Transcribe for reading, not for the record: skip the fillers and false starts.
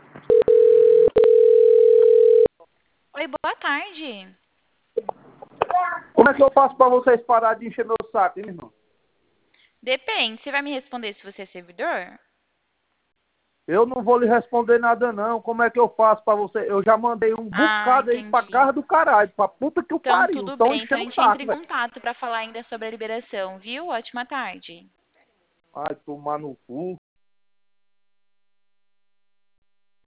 Oi, boa tarde. Como é que eu faço pra vocês pararem de encher meu saco, hein, irmão? Depende, você vai me responder se você é servidor? Eu não vou lhe responder nada, não. Como é que eu faço pra você? Eu já mandei um Ah, bocado aí pra entendi. casa do caralho, pra puta que o Então, pariu. tudo Tão bem. Então, a enchendo o gente entra saco, em velho. contato para falar ainda sobre a liberação, viu? Ótima tarde. Ai, tomar no cu.